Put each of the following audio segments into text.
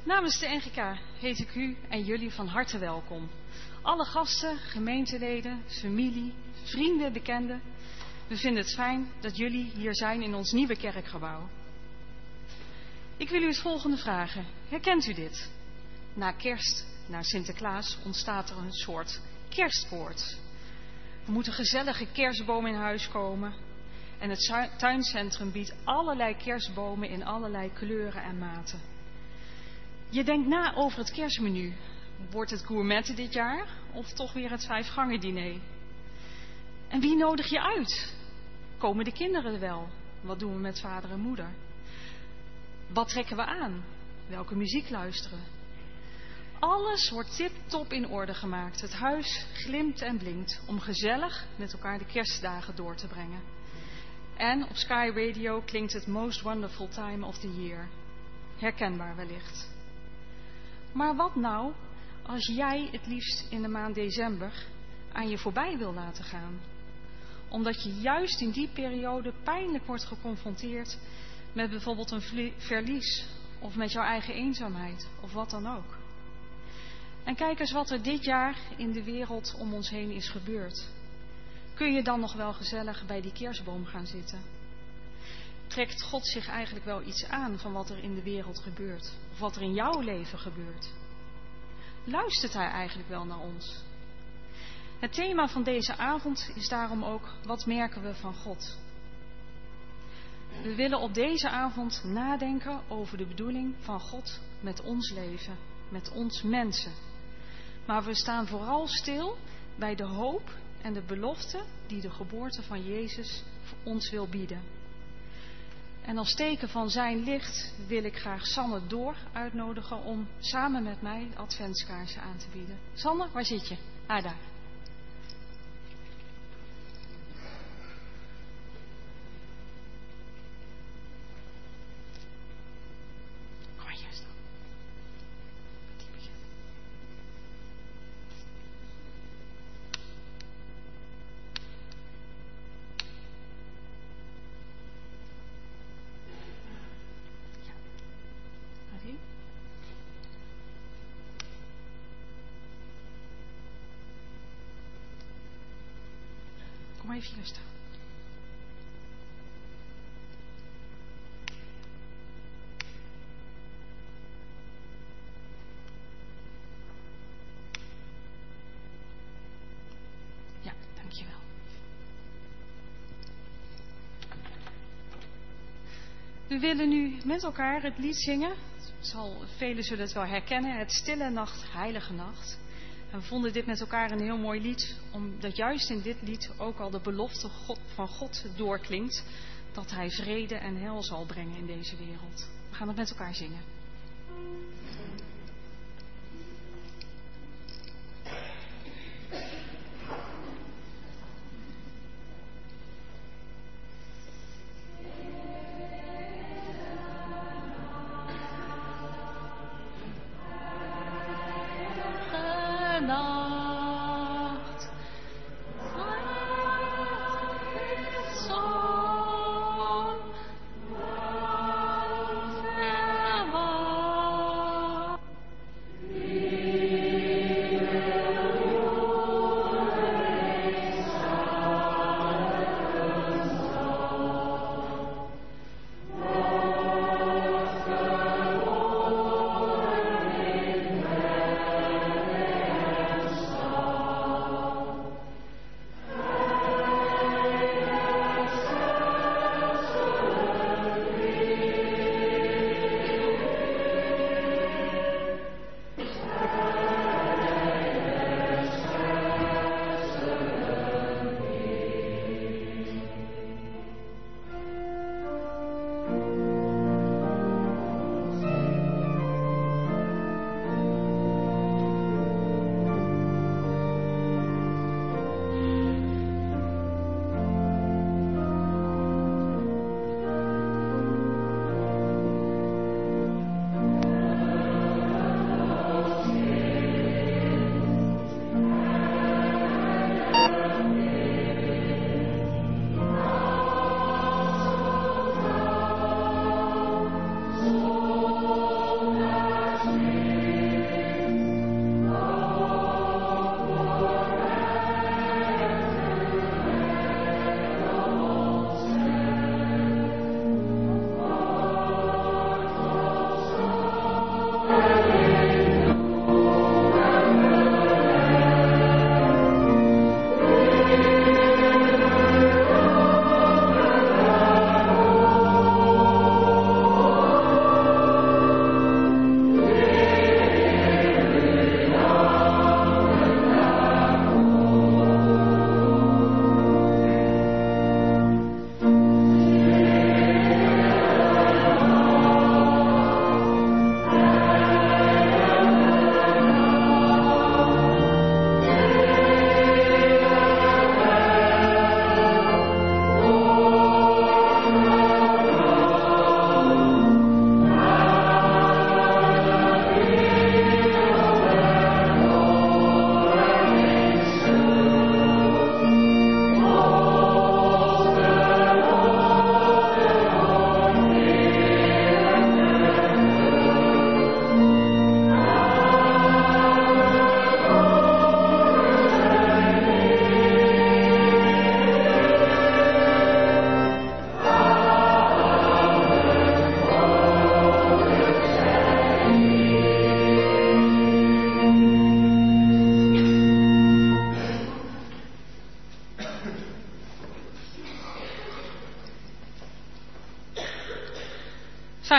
Namens de NGK heet ik u en jullie van harte welkom. Alle gasten, gemeenteleden, familie, vrienden, bekenden. We vinden het fijn dat jullie hier zijn in ons nieuwe kerkgebouw. Ik wil u het volgende vragen. Herkent u dit? Na kerst, na Sinterklaas, ontstaat er een soort kerstkoorts. Er moet een gezellige kerstboom in huis komen. En het tuincentrum biedt allerlei kerstbomen in allerlei kleuren en maten. Je denkt na over het kerstmenu. Wordt het gourmetten dit jaar of toch weer het 5-gangen diner? En wie nodig je uit? Komen de kinderen wel? Wat doen we met vader en moeder? Wat trekken we aan? Welke muziek luisteren we? Alles wordt tip-top in orde gemaakt. Het huis glimt en blinkt om gezellig met elkaar de kerstdagen door te brengen. En op Sky Radio klinkt het Most Wonderful Time of the Year. Herkenbaar wellicht. Maar wat nou als jij het liefst in de maand december aan je voorbij wil laten gaan? Omdat je juist in die periode pijnlijk wordt geconfronteerd met bijvoorbeeld een verlies of met jouw eigen eenzaamheid of wat dan ook. En kijk eens wat er dit jaar in de wereld om ons heen is gebeurd. Kun je dan nog wel gezellig bij die kerstboom gaan zitten? Trekt God zich eigenlijk wel iets aan van wat er in de wereld gebeurt? Of wat er in jouw leven gebeurt? Luistert Hij eigenlijk wel naar ons? Het thema van deze avond is daarom ook: wat merken we van God? We willen op deze avond nadenken over de bedoeling van God met ons leven, met ons mensen. Maar we staan vooral stil bij de hoop en de belofte die de geboorte van Jezus ons wil bieden. En als teken van zijn licht wil ik graag Sanne Door uitnodigen om samen met mij de adventskaarsen aan te bieden. Sanne, waar zit je? Ah, daar. Kom maar hier staan. Kom maar even hier staan. Ja, dankjewel. We willen nu met elkaar het lied zingen. Velen zullen het wel herkennen. Het Stille Nacht, Heilige Nacht. En we vonden dit met elkaar een heel mooi lied, omdat juist in dit lied ook al de belofte van God doorklinkt, dat Hij vrede en heil zal brengen in deze wereld. We gaan het met elkaar zingen.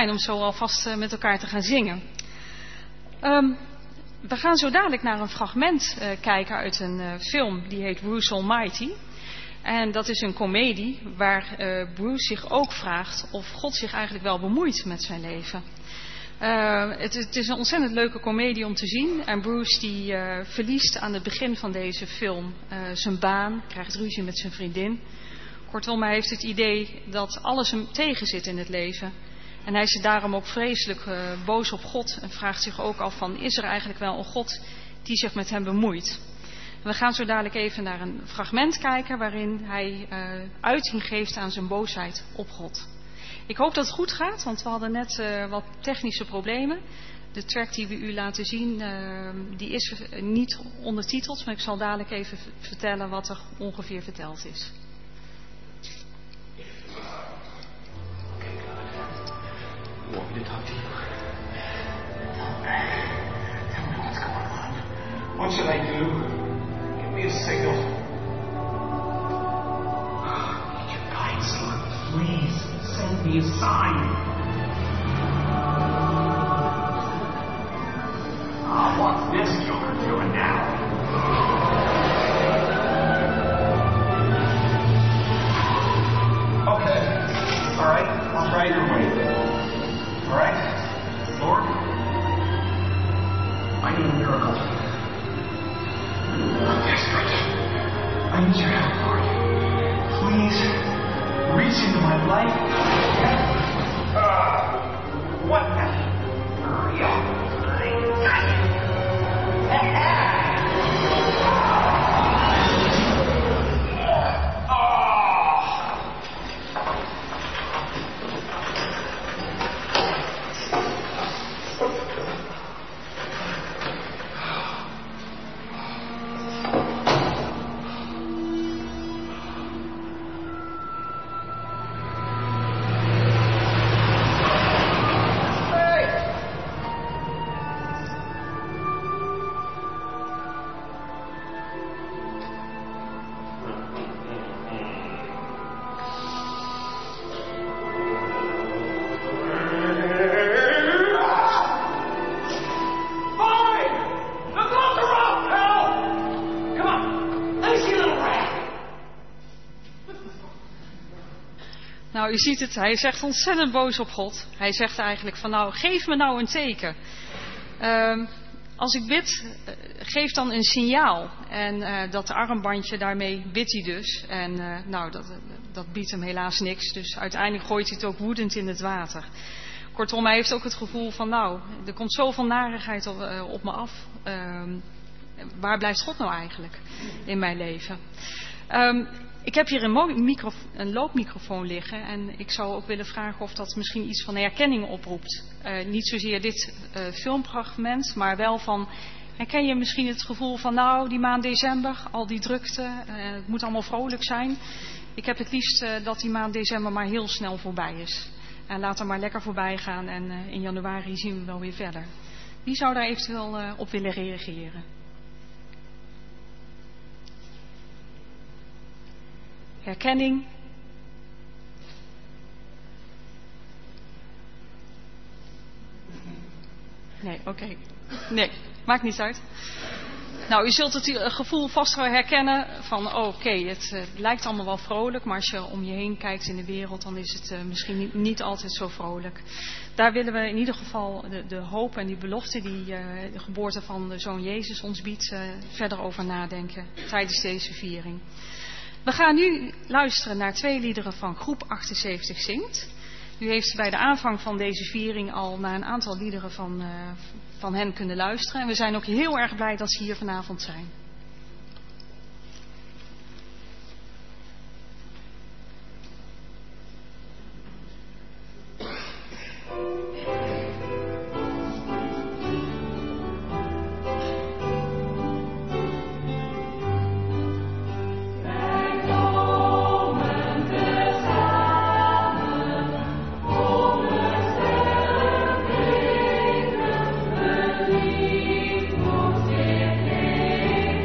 fijn om zo alvast met elkaar te gaan zingen. We gaan zo dadelijk naar een fragment kijken uit een film die heet Bruce Almighty. En dat is een komedie waar Bruce zich ook vraagt of God zich eigenlijk wel bemoeit met zijn leven. Het is een ontzettend leuke komedie om te zien. En Bruce die verliest aan het begin van deze film zijn baan, krijgt ruzie met zijn vriendin. Kortom, hij heeft het idee dat alles hem tegenzit in het leven. En hij is daarom ook vreselijk boos op God en vraagt zich ook af van, is er eigenlijk wel een God die zich met hem bemoeit? We gaan zo dadelijk even naar een fragment kijken waarin hij uiting geeft aan zijn boosheid op God. Ik hoop dat het goed gaat, want we hadden net wat technische problemen. De track die we u laten zien, die is niet ondertiteld, maar ik zal dadelijk even vertellen wat er ongeveer verteld is. I want me to talk to you. Tell me what's going on. What should I do? Give me a signal. I need your guidance, Lord. Please send me a sign. What's this joker doing now? Okay. All right. I'll try your way. All right, Lord, I need a miracle. I'm desperate. I need your help, Lord. Please reach into my life. What the? Hurry up. I got it. Nou, u ziet het, hij is echt ontzettend boos op God. Hij zegt eigenlijk van, nou, geef me nou een teken. Als ik bid, geef dan een signaal. En dat armbandje, daarmee bidt hij dus. En nou, dat biedt hem helaas niks. Dus uiteindelijk gooit hij het ook woedend in het water. Kortom, hij heeft ook het gevoel van, nou, er komt zoveel narigheid op me af. Waar blijft God nou eigenlijk in mijn leven? Ik heb hier een loopmicrofoon liggen en ik zou ook willen vragen of dat misschien iets van herkenning oproept. Niet zozeer dit filmfragment, maar wel van, herken je misschien het gevoel van, nou, die maand december, al die drukte, het moet allemaal vrolijk zijn. Ik heb het liefst dat die maand december maar heel snel voorbij is. En laat er maar lekker voorbij gaan en in januari zien we wel weer verder. Wie zou daar eventueel op willen reageren? Herkenning. Nee, oké. Nee, maakt niet uit. Nou, u zult het gevoel vast wel herkennen van oké, het lijkt allemaal wel vrolijk, maar als je om je heen kijkt in de wereld, dan is het misschien niet altijd zo vrolijk. Daar willen we in ieder geval de hoop en die belofte die de geboorte van de Zoon Jezus ons biedt, verder over nadenken tijdens deze viering. We gaan nu luisteren naar 2 liederen van groep 78 zingt. U heeft bij de aanvang van deze viering al naar een aantal liederen van hen kunnen luisteren. En we zijn ook heel erg blij dat ze hier vanavond zijn. Thank you.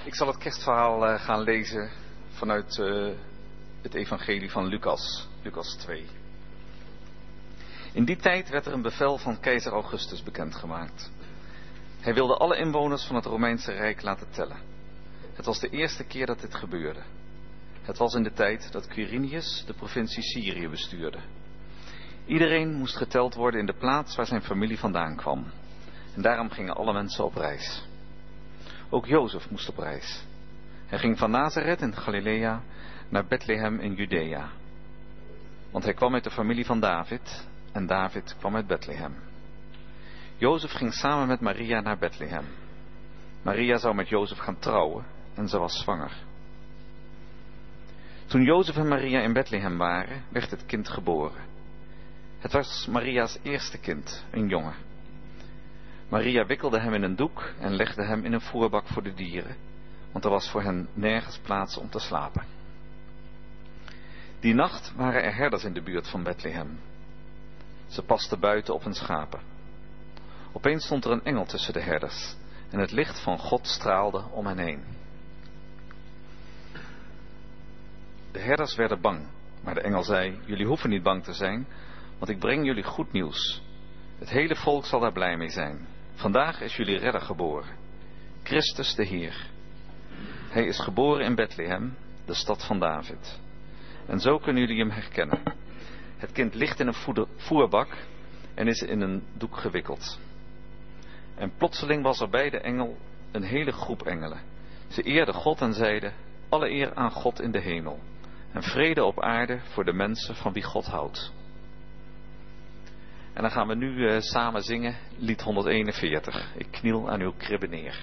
Ik zal het kerstverhaal gaan lezen vanuit het evangelie van Lucas, Lucas 2. In die tijd werd er een bevel van keizer Augustus bekendgemaakt. Hij wilde alle inwoners van het Romeinse Rijk laten tellen. Het was de eerste keer dat dit gebeurde. Het was in de tijd dat Quirinius de provincie Syrië bestuurde. Iedereen moest geteld worden in de plaats waar zijn familie vandaan kwam. En daarom gingen alle mensen op reis. Ook Jozef moest op reis. Hij ging van Nazareth in Galilea naar Bethlehem in Judea. Want hij kwam uit de familie van David en David kwam uit Bethlehem. Jozef ging samen met Maria naar Bethlehem. Maria zou met Jozef gaan trouwen en ze was zwanger. Toen Jozef en Maria in Bethlehem waren, werd het kind geboren. Het was Maria's eerste kind, een jongen. Maria wikkelde hem in een doek en legde hem in een voerbak voor de dieren, want er was voor hen nergens plaats om te slapen. Die nacht waren er herders in de buurt van Bethlehem. Ze pasten buiten op hun schapen. Opeens stond er een engel tussen de herders en het licht van God straalde om hen heen. De herders werden bang, maar de engel zei: jullie hoeven niet bang te zijn, want ik breng jullie goed nieuws. Het hele volk zal daar blij mee zijn. Vandaag is jullie redder geboren, Christus de Heer. Hij is geboren in Bethlehem, de stad van David. En zo kunnen jullie hem herkennen. Het kind ligt in een voerbak en is in een doek gewikkeld. En plotseling was er bij de engel een hele groep engelen. Ze eerden God en zeiden: alle eer aan God in de hemel en vrede op aarde voor de mensen van wie God houdt. En dan gaan we nu samen zingen lied 141. Ik kniel aan uw kribbe neer.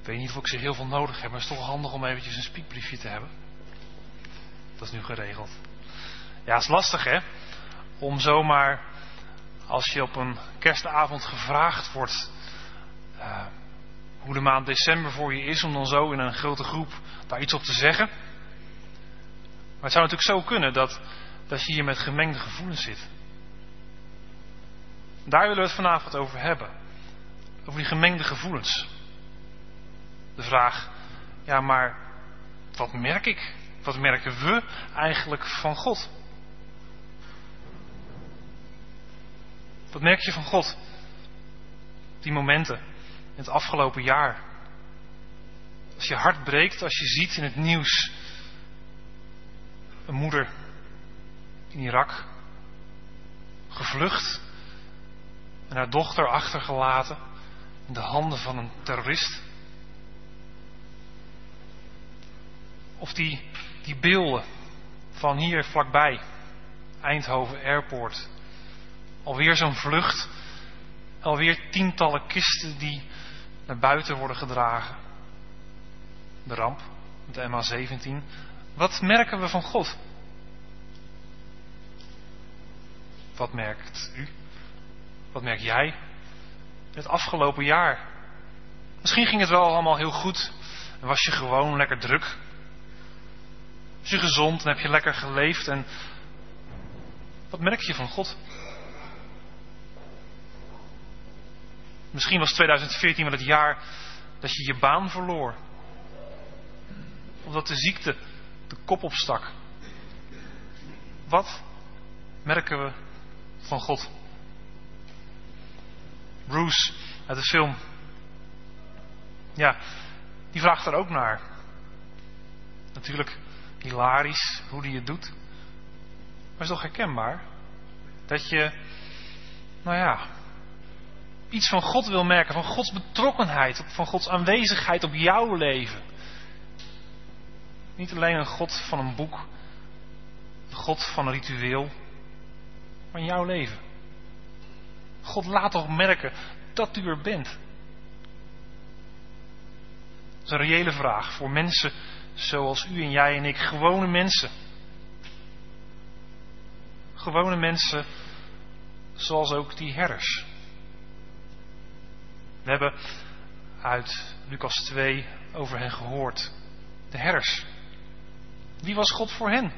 Ik weet niet of ik ze heel veel nodig heb, maar het is toch handig om eventjes een spiekbriefje te hebben. Dat is nu geregeld. Ja, het is lastig hè, om zomaar, als je op een kerstavond gevraagd wordt hoe de maand december voor je is, om dan zo in een grote groep daar iets op te zeggen. Maar het zou natuurlijk zo kunnen dat je hier met gemengde gevoelens zit. Daar willen we het vanavond over hebben. Over die gemengde gevoelens. De vraag, ja maar wat merk ik? Wat merken we eigenlijk van God? Wat merk je van God? Die momenten in het afgelopen jaar. Als je hart breekt, als je ziet in het nieuws een moeder in Irak gevlucht en haar dochter achtergelaten in de handen van een terrorist. Of die beelden van hier vlakbij, Eindhoven Airport. Alweer zo'n vlucht, alweer tientallen kisten die naar buiten worden gedragen. De ramp met de MH17. Wat merken we van God? Wat merkt u? Wat merk jij? Het afgelopen jaar. Misschien ging het wel allemaal heel goed. En was je gewoon lekker druk. Was je gezond en heb je lekker geleefd. En wat merk je van God? Misschien was 2014 wel het jaar dat je je baan verloor. Of dat de ziekte de kop opstak. Wat merken we van God? Bruce uit de film. Ja, die vraagt er ook naar. Natuurlijk hilarisch hoe die het doet. Maar het is toch herkenbaar? Dat je, iets van God wil merken. Van Gods betrokkenheid. Van Gods aanwezigheid op jouw leven. Niet alleen een God van een boek. Een God van een ritueel. Maar in jouw leven. God laat toch merken dat u er bent. Dat is een reële vraag voor mensen zoals u en jij en ik. Gewone mensen. Gewone mensen zoals ook die herders. We hebben uit Lucas 2 over hen gehoord. De herders. Wie was God voor hen?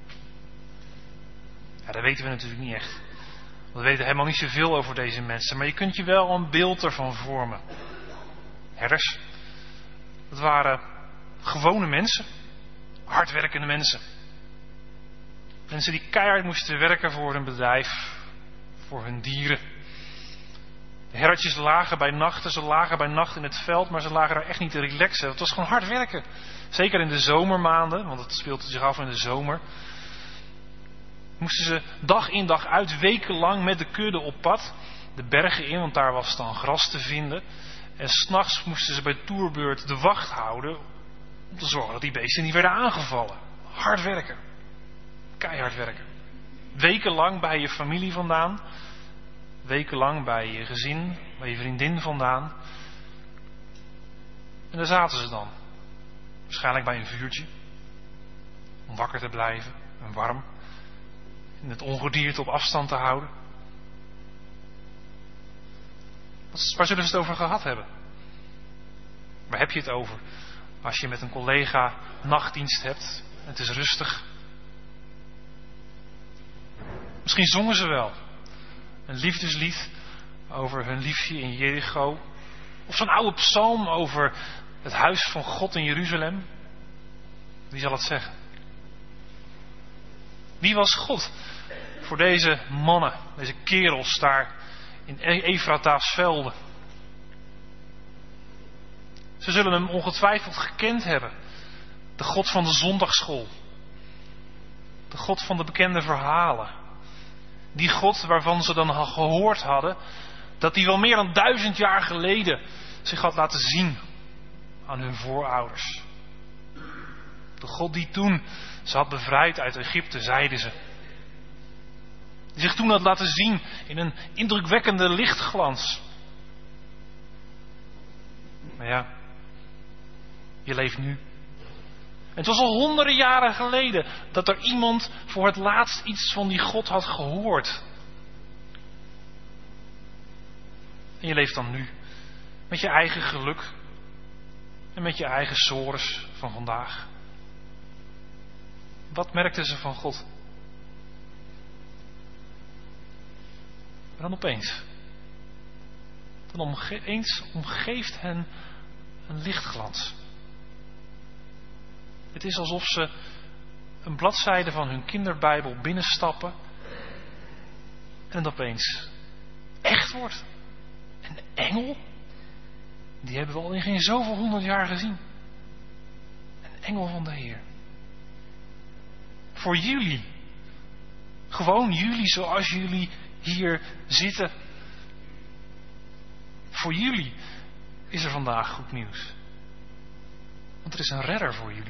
Ja, dat weten we natuurlijk niet echt. We weten helemaal niet zoveel over deze mensen. Maar je kunt je wel een beeld ervan vormen. Herders. Dat waren gewone mensen. Hardwerkende mensen. Mensen die keihard moesten werken voor hun bedrijf. Voor hun dieren. De herdertjes lagen bij nachten. Ze lagen bij nacht in het veld. Maar ze lagen daar echt niet te relaxen. Het was gewoon hard werken. Zeker in de zomermaanden. Want het speelt zich af in de zomer. Moesten ze dag in dag uit, wekenlang met de kudde op pad. De bergen in, want daar was dan gras te vinden. En 's nachts moesten ze bij toerbeurt de wacht houden. Om te zorgen dat die beesten niet werden aangevallen. Hard werken. Keihard werken. Wekenlang bij je familie vandaan. Wekenlang bij je gezin, bij je vriendin vandaan. En daar zaten ze dan. Waarschijnlijk bij een vuurtje. Om wakker te blijven en warm. En het ongedierte op afstand te houden. Waar zullen ze het over gehad hebben? Waar heb je het over? Als je met een collega nachtdienst hebt. En het is rustig. Misschien zongen ze wel. Een liefdeslied over hun liefje in Jericho. Of zo'n oude psalm over het huis van God in Jeruzalem. Wie zal het zeggen? Wie was God voor deze mannen, deze kerels daar in Efrata's velden? Ze zullen hem ongetwijfeld gekend hebben. De God van de zondagsschool. De God van de bekende verhalen. Die God waarvan ze dan gehoord hadden dat hij wel meer dan 1000 jaar geleden zich had laten zien aan hun voorouders. De God die toen ze had bevrijd uit Egypte, zeiden ze. Die zich toen had laten zien in een indrukwekkende lichtglans. Maar ja, Je leeft nu. En het was al honderden jaren geleden dat er iemand voor het laatst iets van die God had gehoord. En je leeft dan nu. Met je eigen geluk. En met je eigen sores van vandaag. Wat merkten ze van God? En dan opeens. Dan omgeeft hen een lichtglans. Het is alsof ze een bladzijde van hun kinderbijbel binnenstappen. En het opeens echt wordt. Een engel? Die hebben we al in geen zoveel 100 jaar gezien. Een engel van de Heer. Voor jullie. Gewoon jullie zoals jullie hier zitten. Voor jullie is er vandaag goed nieuws. Want er is een redder voor jullie.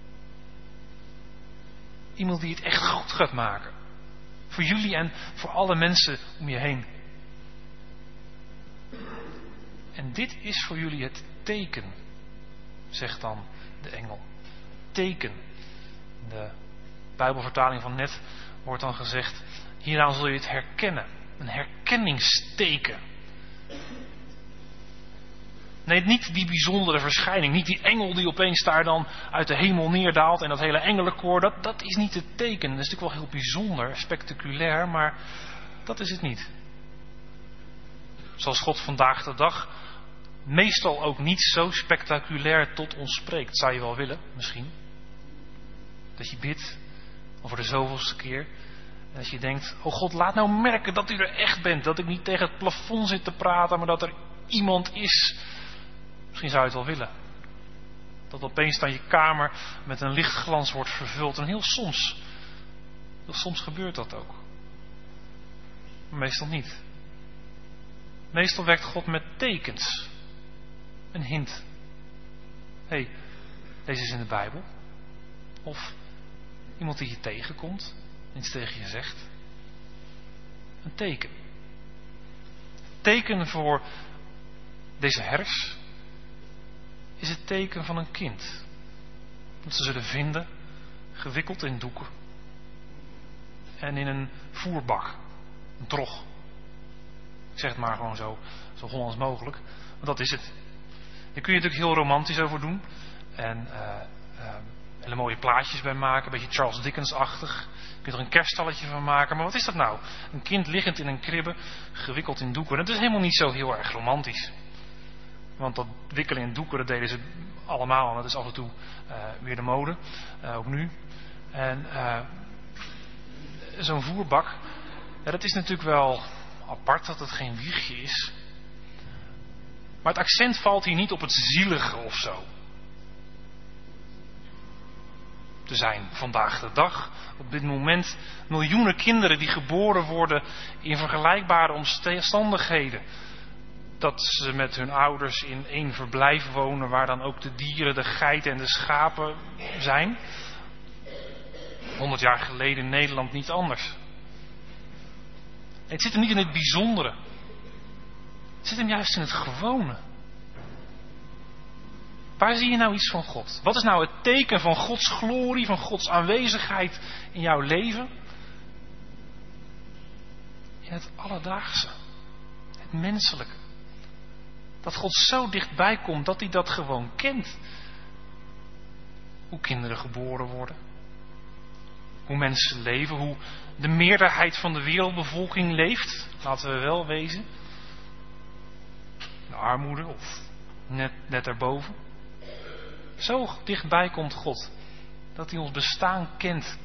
Iemand die het echt goed gaat maken. Voor jullie en voor alle mensen om je heen. En dit is voor jullie het teken, zegt dan de engel. Teken. In de Bijbelvertaling van net wordt dan gezegd, hieraan zul je het herkennen. Een herkenningsteken. Nee, niet die bijzondere verschijning. Niet die engel die opeens daar dan uit de hemel neerdaalt. En dat hele engelenkoor. Dat is niet het teken. Dat is natuurlijk wel heel bijzonder, spectaculair. Maar dat is het niet. Zoals God vandaag de dag meestal ook niet zo spectaculair tot ons spreekt. Zou je wel willen, misschien. Dat je bidt. Of voor de zoveelste keer. En dat je denkt, oh God, laat nou merken dat u er echt bent. Dat ik niet tegen het plafond zit te praten. Maar dat er iemand is. Misschien zou je het wel willen. Dat opeens dan je kamer met een lichtglans wordt vervuld. En heel soms gebeurt dat ook. Maar meestal niet. Meestal werkt God met tekens. Een hint. Hé, deze is in de Bijbel. Of iemand die je tegenkomt. Iets tegen je zegt. Een teken. Teken voor deze herfst is het teken van een kind. Dat ze zullen vinden, gewikkeld in doeken. En in een voerbak. Een trog. Ik zeg het maar gewoon zo Hollands mogelijk. Want dat is het. Daar kun je natuurlijk heel romantisch over doen. En hele mooie plaatjes bij maken. Een beetje Charles Dickens-achtig. Je kunt er een kerststalletje van maken. Maar wat is dat nou? Een kind liggend in een kribbe, gewikkeld in doeken. Dat is helemaal niet zo heel erg romantisch. Want dat wikkelen in doeken, dat deden ze allemaal. En dat is af en toe weer de mode. Ook nu. En zo'n voerbak. Ja, dat is natuurlijk wel apart dat het geen wiegje is. Maar het accent valt hier niet op het zielige of zo. Er zijn vandaag de dag op dit moment miljoenen kinderen die geboren worden in vergelijkbare omstandigheden. Dat ze met hun ouders in één verblijf wonen waar dan ook de dieren, de geiten en de schapen zijn. 100 jaar geleden in Nederland niet anders. Het zit hem niet in het bijzondere. Het zit hem juist in het gewone. Waar zie je nou iets van God? Wat is nou het teken van Gods glorie, van Gods aanwezigheid in jouw leven? In het alledaagse. Het menselijke. Dat God zo dichtbij komt dat hij dat gewoon kent. Hoe kinderen geboren worden. Hoe mensen leven. Hoe de meerderheid van de wereldbevolking leeft. Laten we wel wezen. De armoede of net daarboven. Zo dichtbij komt God. Dat hij ons bestaan kent.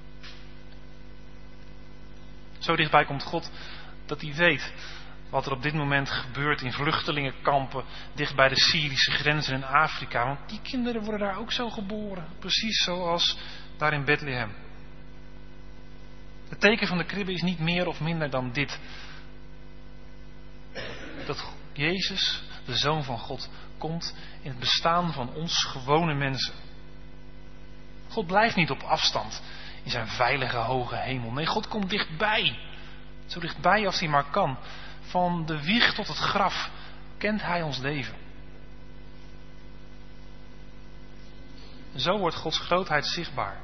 Zo dichtbij komt God dat hij weet wat er op dit moment gebeurt in vluchtelingenkampen dicht bij de Syrische grenzen in Afrika. Want die kinderen worden daar ook zo geboren. Precies zoals daar in Bethlehem. Het teken van de kribbe is niet meer of minder dan dit. Dat Jezus, de Zoon van God, komt in het bestaan van ons gewone mensen. God blijft niet op afstand in zijn veilige hoge hemel. Nee, God komt dichtbij. Zo dichtbij als hij maar kan. Van de wieg tot het graf kent hij ons leven. Zo wordt Gods grootheid zichtbaar.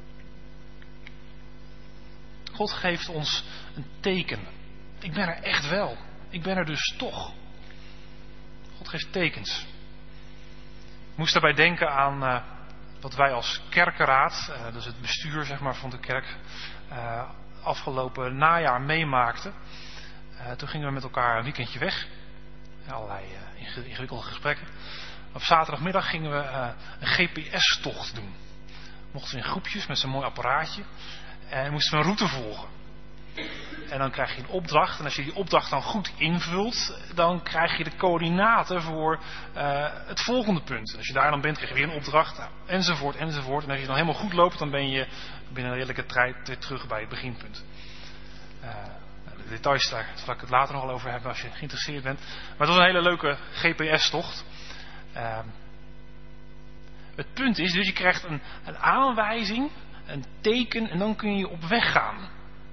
God geeft ons een teken. Ik ben er echt wel. Ik ben er dus toch. God geeft tekens. Ik moest daarbij denken aan wat wij als kerkenraad, dus het bestuur zeg maar, van de kerk, afgelopen najaar meemaakten. Toen gingen we met elkaar een weekendje weg. Allerlei ingewikkelde gesprekken. Op zaterdagmiddag gingen we een GPS-tocht doen. Mochten we in groepjes met zo'n mooi apparaatje. En moesten we een route volgen. En dan krijg je een opdracht. En als je die opdracht dan goed invult, dan krijg je de coördinaten voor het volgende punt. En als je daar dan bent, krijg je weer een opdracht. Nou, enzovoort, enzovoort. En als je dan helemaal goed loopt, dan ben je binnen een redelijke tijd weer terug bij het beginpunt. De details daar zal ik het later nog wel over hebben als je geïnteresseerd bent. Maar het was een hele leuke GPS-tocht. Het punt is dus, je krijgt een aanwijzing, een teken en dan kun je op weg gaan.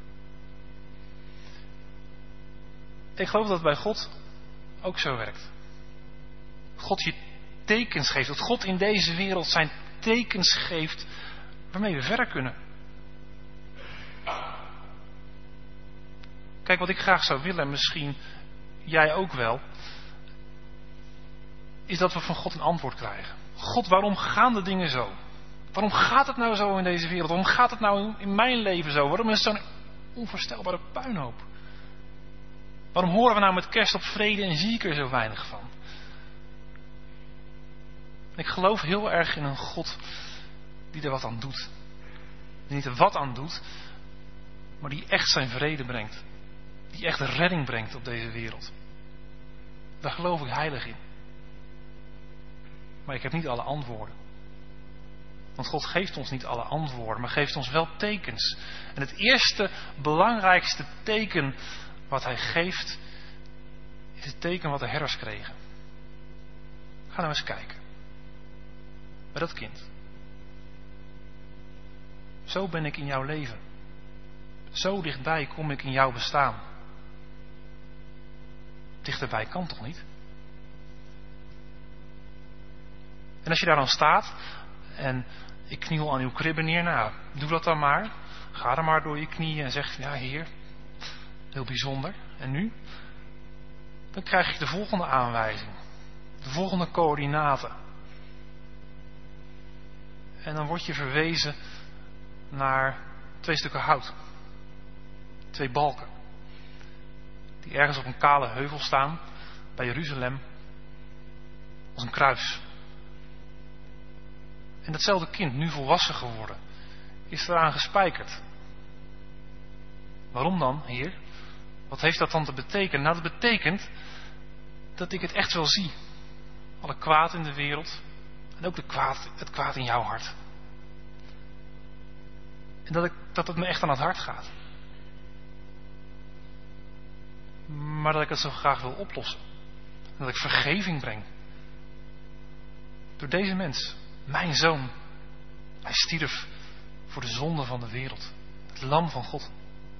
Ik geloof dat het bij God ook zo werkt. God je tekens geeft. Dat God in deze wereld zijn tekens geeft waarmee we verder kunnen. Kijk, wat ik graag zou willen, en misschien jij ook wel, is dat we van God een antwoord krijgen. God, waarom gaan de dingen zo? Waarom gaat het nou zo in deze wereld? Waarom gaat het nou in mijn leven zo? Waarom is het zo'n onvoorstelbare puinhoop? Waarom horen we nou met kerst op vrede en zie ik er zo weinig van? Ik geloof heel erg in een God die er wat aan doet. Die niet er wat aan doet, maar die echt zijn vrede brengt. Die echt redding brengt op deze wereld. Daar geloof ik heilig in. Maar ik heb niet alle antwoorden. Want God geeft ons niet alle antwoorden, maar geeft ons wel tekens. En het eerste, belangrijkste teken wat hij geeft, is het teken wat de herders kregen. Ga nou eens kijken. Bij dat kind. Zo ben ik in jouw leven. Zo dichtbij kom ik in jouw bestaan. Dichterbij kan toch niet? En als je daar dan staat en ik kniel aan uw kribben neer, nou, doe dat dan maar. Ga er maar door je knieën en zeg, ja Heer, heel bijzonder. En nu? Dan krijg je de volgende aanwijzing. De volgende coördinaten. En dan word je verwezen naar 2 stukken hout. 2 balken. Die ergens op een kale heuvel staan, bij Jeruzalem. Als een kruis. En datzelfde kind, nu volwassen geworden, is eraan gespijkerd. Waarom dan, Heer? Wat heeft dat dan te betekenen? Nou, dat betekent dat ik het echt wel zie. Alle kwaad in de wereld. En ook het kwaad in jouw hart. En dat het me echt aan het hart gaat. Maar dat ik het zo graag wil oplossen. En dat ik vergeving breng. Door deze mens, mijn zoon. Hij stierf voor de zonde van de wereld. Het lam van God.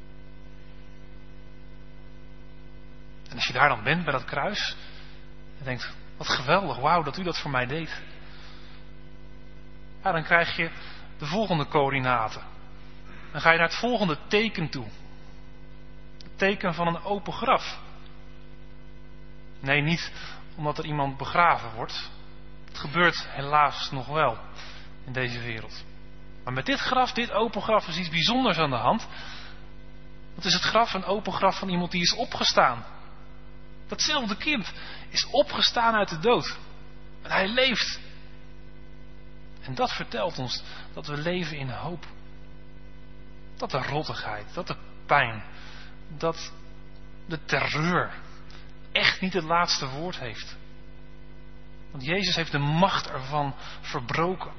En als je daar dan bent bij dat kruis. En denkt, wat geweldig, wauw dat u dat voor mij deed. Ja, dan krijg je de volgende coördinaten. Dan ga je naar het volgende teken toe. Het teken van een open graf. Nee, niet omdat er iemand begraven wordt. Het gebeurt helaas nog wel in deze wereld. Maar met dit graf, dit open graf, is iets bijzonders aan de hand. Dat is het graf, een open graf van iemand die is opgestaan. Datzelfde kind is opgestaan uit de dood. En hij leeft. En dat vertelt ons dat we leven in hoop. Dat de rottigheid, dat de pijn, dat de terreur echt niet het laatste woord heeft. Want Jezus heeft de macht ervan verbroken.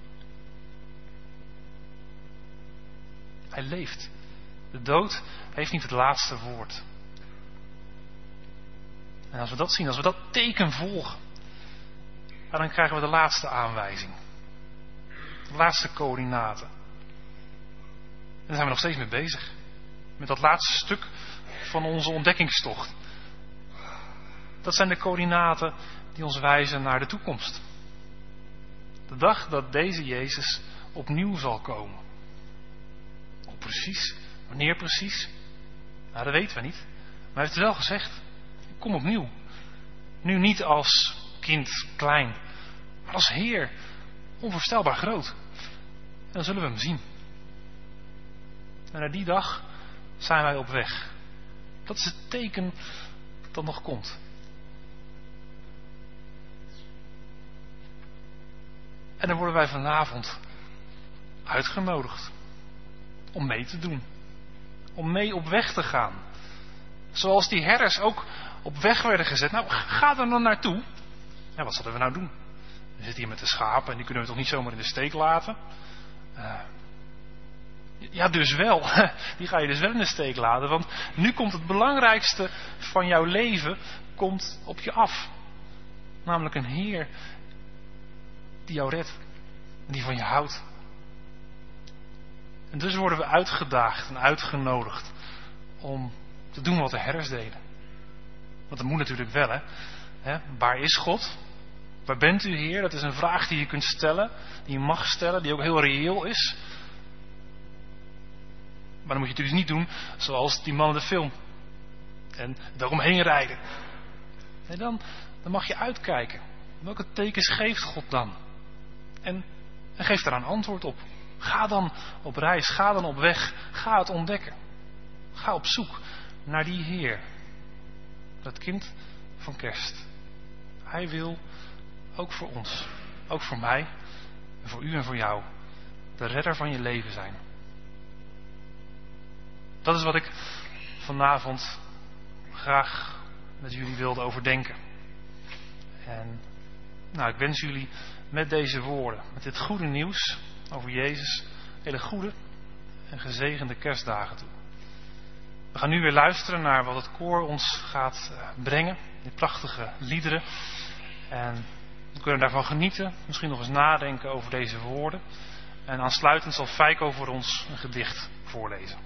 Hij leeft. De dood heeft niet het laatste woord. En als we dat zien, als we dat teken volgen, dan krijgen we de laatste aanwijzing. De laatste coördinaten. En daar zijn we nog steeds mee bezig. Met dat laatste stuk van onze ontdekkingstocht. Dat zijn de coördinaten die ons wijzen naar de toekomst. De dag dat deze Jezus opnieuw zal komen. Hoe precies? Wanneer precies? Nou, dat weten we niet. Maar hij heeft het wel gezegd. Ik kom opnieuw. Nu niet als kind klein, maar als Heer. Onvoorstelbaar groot. En dan zullen we hem zien. En naar die dag zijn wij op weg. Dat is het teken dat nog komt. En dan worden wij vanavond uitgenodigd om mee te doen. Om mee op weg te gaan. Zoals die herders ook op weg werden gezet. Nou, ga er dan naartoe. Ja, wat zullen we nou doen? We zitten hier met de schapen en die kunnen we toch niet zomaar in de steek laten? Ja, dus wel. Die ga je dus wel in de steek laten. Want nu komt het belangrijkste van jouw leven komt op je af. Namelijk een Heer die jou redt. En die van je houdt. En dus worden we uitgedaagd en uitgenodigd om te doen wat de herders deden. Want dat moet natuurlijk wel, hè? Waar is God? Waar bent u, Heer? Dat is een vraag die je kunt stellen, die je mag stellen, die ook heel reëel is. Maar dan moet je het dus niet doen zoals die man in de film. En daaromheen rijden. Nee, dan mag je uitkijken. Welke tekens geeft God dan? En geef daar een antwoord op. Ga dan op reis, ga dan op weg, ga het ontdekken. Ga op zoek naar die Heer. Dat kind van kerst. Hij wil ook voor ons, ook voor mij, en voor u en voor jou, de redder van je leven zijn. Dat is wat ik vanavond graag met jullie wilde overdenken. En nou, ik wens jullie met deze woorden, met dit goede nieuws over Jezus, hele goede en gezegende kerstdagen toe. We gaan nu weer luisteren naar wat het koor ons gaat brengen. Die prachtige liederen. En we kunnen daarvan genieten. Misschien nog eens nadenken over deze woorden. En aansluitend zal Feiko voor ons een gedicht voorlezen.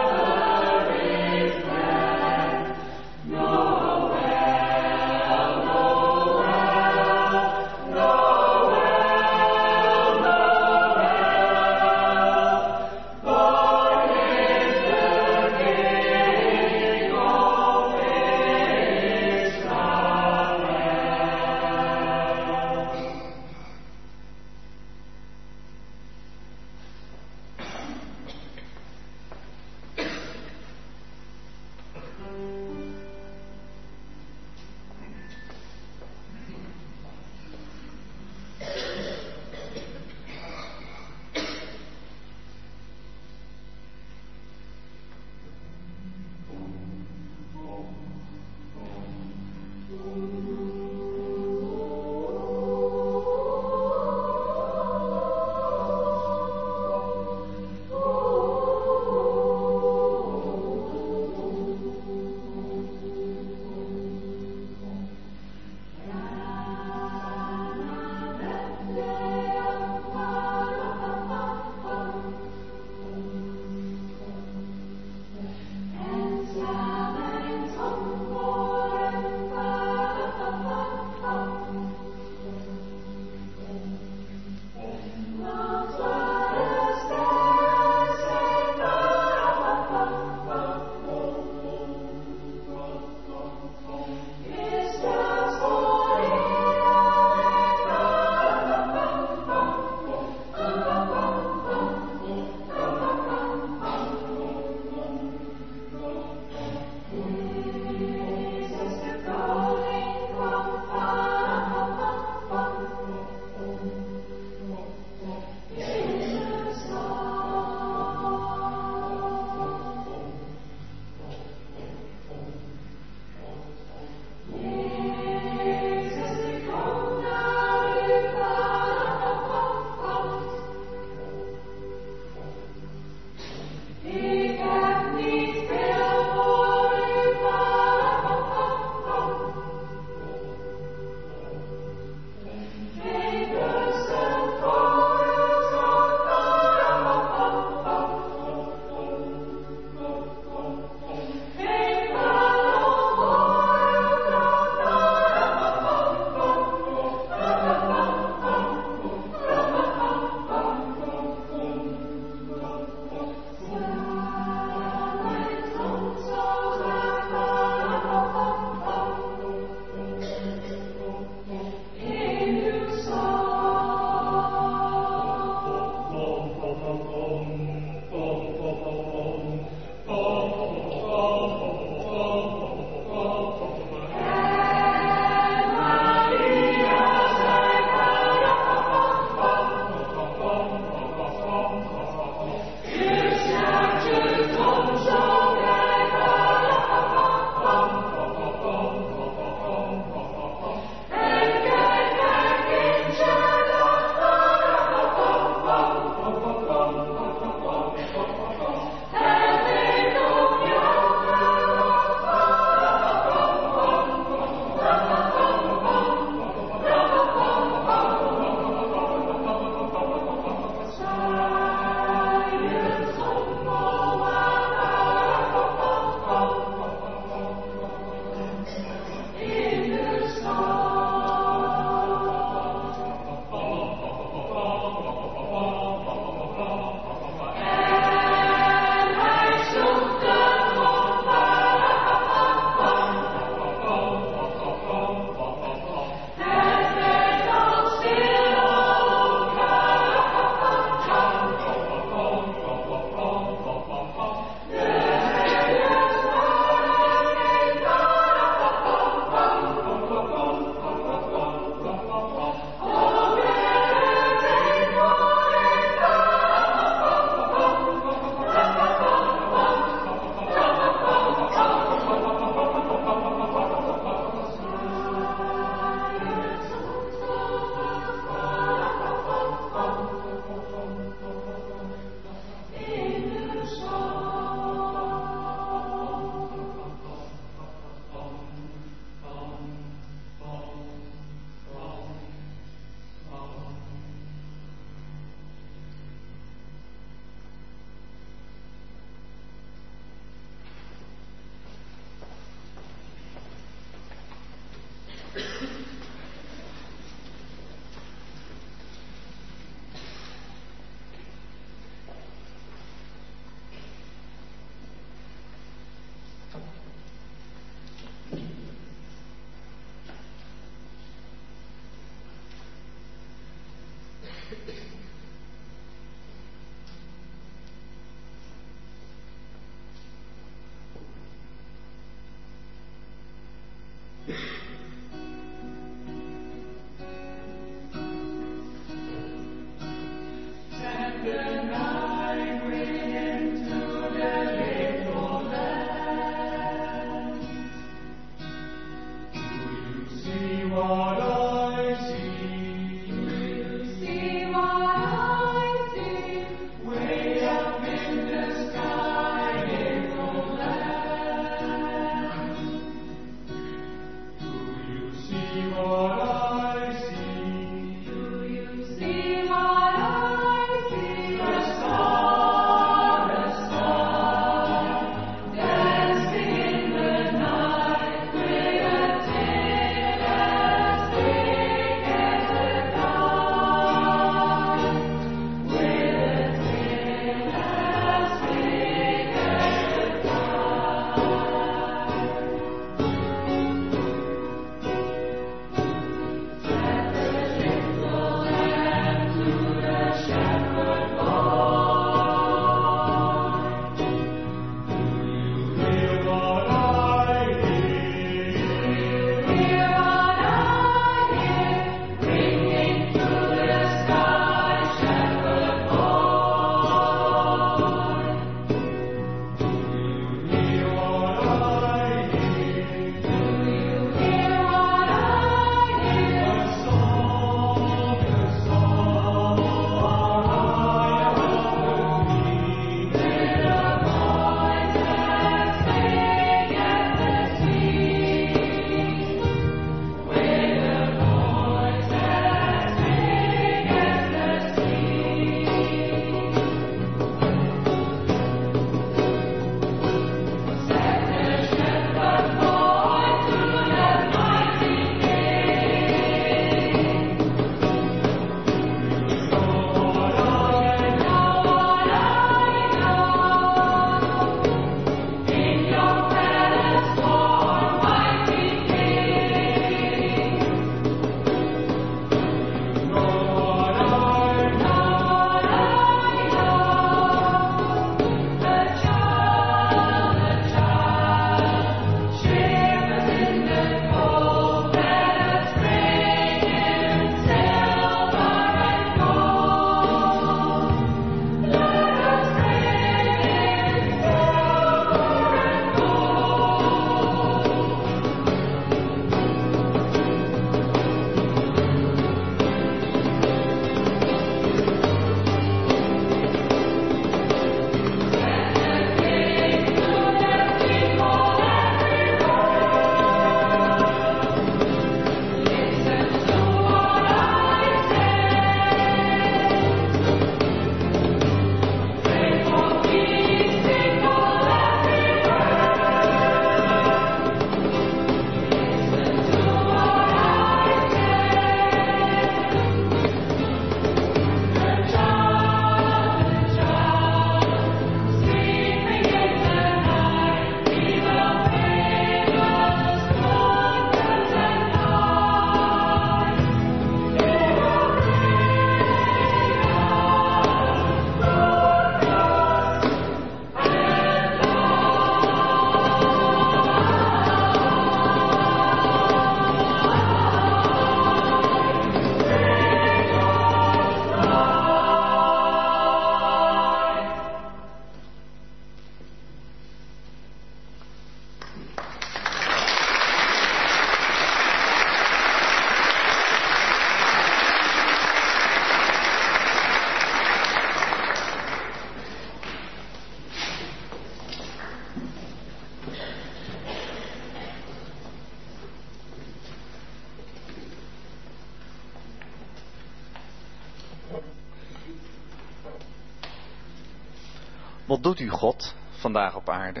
Wat doet u, God, vandaag op aarde?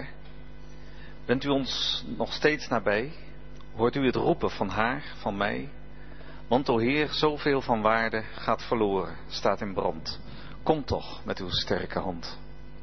Bent u ons nog steeds nabij? Hoort u het roepen van haar, van mij? Want, o Heer, zoveel van waarde gaat verloren, staat in brand. Kom toch met uw sterke hand.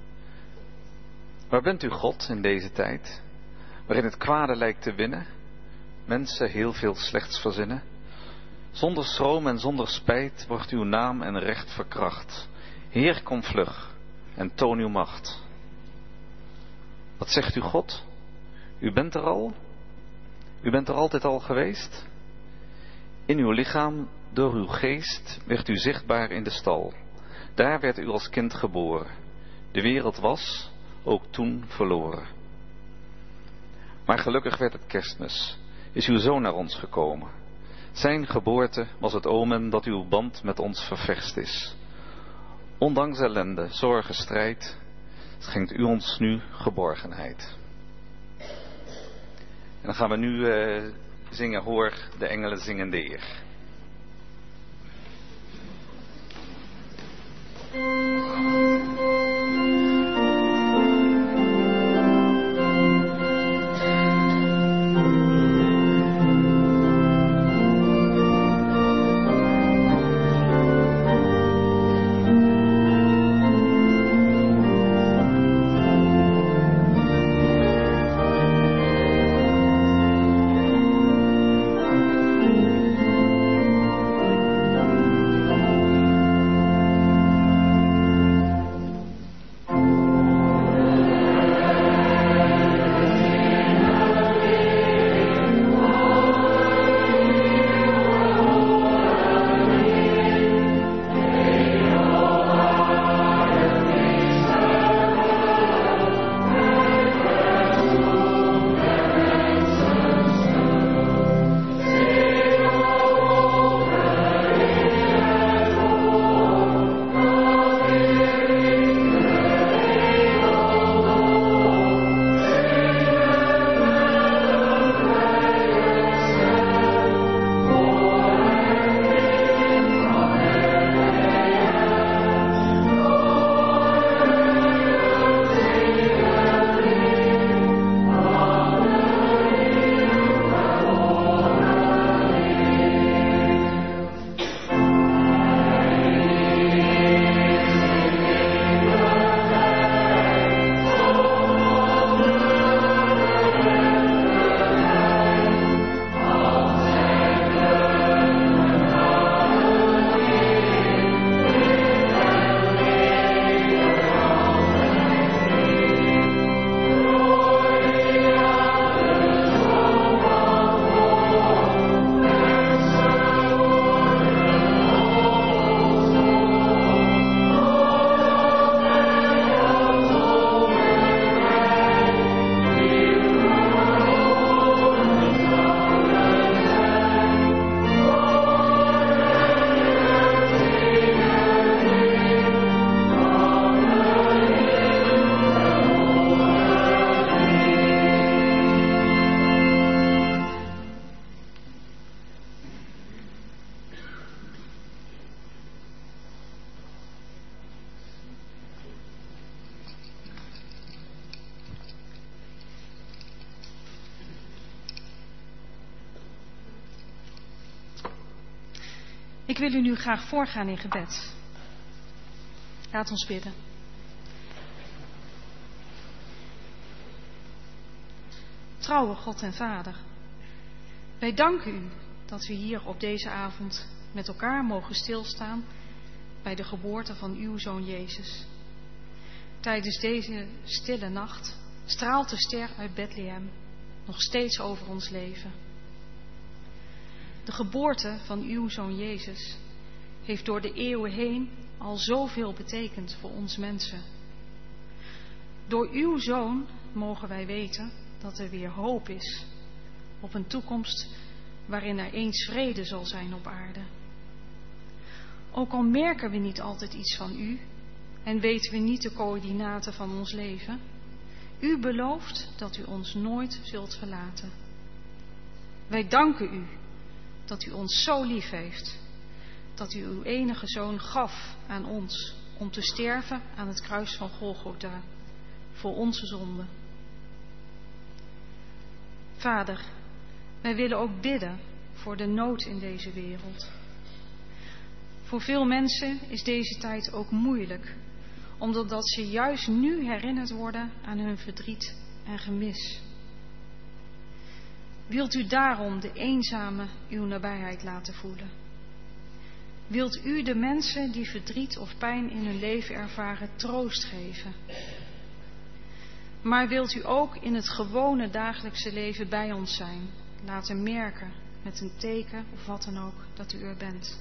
Waar bent u, God, in deze tijd? Waarin het kwade lijkt te winnen, mensen heel veel slechts verzinnen. Zonder schroom en zonder spijt wordt uw naam en recht verkracht. Heer, kom vlug en toon uw macht. Wat zegt u, God? U bent er al? U bent er altijd al geweest? In uw lichaam, door uw geest, werd u zichtbaar in de stal. Daar werd u als kind geboren. De wereld was, ook toen, verloren. Maar gelukkig werd het Kerstmis. Is uw zoon naar ons gekomen. Zijn geboorte was het omen dat uw band met ons ververst is. Ondanks ellende, zorgen, strijd, schenkt u ons nu geborgenheid. En dan gaan we nu zingen, hoor de engelen zingen de eer. Ik wil u nu graag voorgaan in gebed. Laat ons bidden. Trouwe God en Vader, wij danken u dat we hier op deze avond met elkaar mogen stilstaan bij de geboorte van uw Zoon Jezus. Tijdens deze stille nacht straalt de ster uit Bethlehem nog steeds over ons leven. De geboorte van uw Zoon Jezus heeft door de eeuwen heen al zoveel betekend voor ons mensen. Door uw Zoon mogen wij weten dat er weer hoop is op een toekomst waarin er eens vrede zal zijn op aarde. Ook al merken we niet altijd iets van u en weten we niet de coördinaten van ons leven, u belooft dat u ons nooit zult verlaten. Wij danken u dat u ons zo lief heeft, dat u uw enige Zoon gaf aan ons om te sterven aan het kruis van Golgotha voor onze zonden. Vader, wij willen ook bidden voor de nood in deze wereld. Voor veel mensen is deze tijd ook moeilijk, omdat ze juist nu herinnerd worden aan hun verdriet en gemis. Wilt u daarom de eenzamen uw nabijheid laten voelen? Wilt u de mensen die verdriet of pijn in hun leven ervaren troost geven? Maar wilt u ook in het gewone dagelijkse leven bij ons zijn, laten merken met een teken of wat dan ook dat u er bent.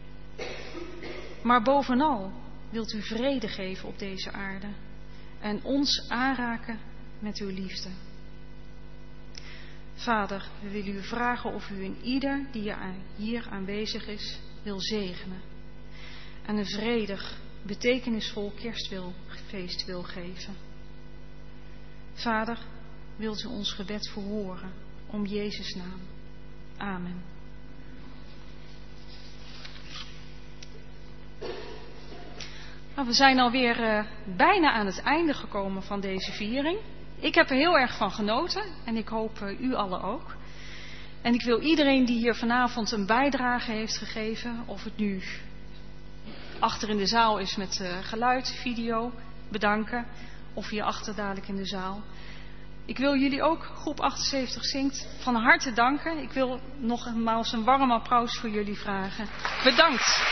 Maar bovenal wilt u vrede geven op deze aarde en ons aanraken met uw liefde. Vader, we willen u vragen of u in ieder die hier aanwezig is wil zegenen en een vredig, betekenisvol kerstfeest wil geven. Vader, wilt u ons gebed verhoren om Jezus' naam. Amen. Nou, we zijn alweer bijna aan het einde gekomen van deze viering. Ik heb er heel erg van genoten en ik hoop u allen ook. En ik wil iedereen die hier vanavond een bijdrage heeft gegeven, of het nu achter in de zaal is met geluid, video, bedanken, of hier achter dadelijk in de zaal. Ik wil jullie ook, groep 78 zingt, van harte danken. Ik wil nogmaals een warm applaus voor jullie vragen. Bedankt.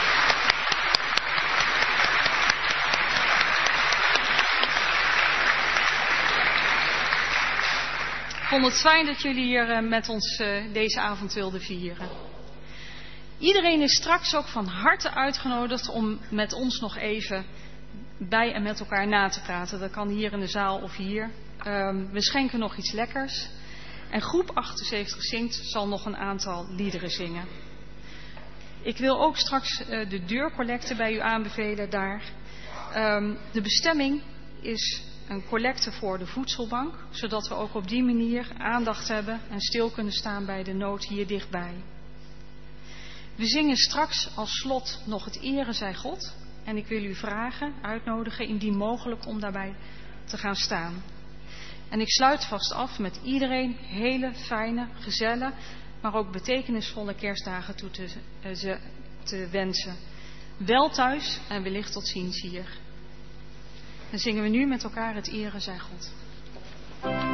Ik vond het fijn dat jullie hier met ons deze avond wilden vieren. Iedereen is straks ook van harte uitgenodigd om met ons nog even bij en met elkaar na te praten. Dat kan hier in de zaal of hier. We schenken nog iets lekkers. En groep 78 zingt zal nog een aantal liederen zingen. Ik wil ook straks de deurcollecte bij u aanbevelen daar. De bestemming is een collecte voor de voedselbank, zodat we ook op die manier aandacht hebben en stil kunnen staan bij de nood hier dichtbij. We zingen straks als slot nog het Ere zij God. En ik wil u vragen, uitnodigen, indien mogelijk, om daarbij te gaan staan. En ik sluit vast af met iedereen hele fijne, gezellige, maar ook betekenisvolle kerstdagen toe te wensen. Wel thuis en wellicht tot ziens hier. Dan zingen we nu met elkaar het Ere zij God.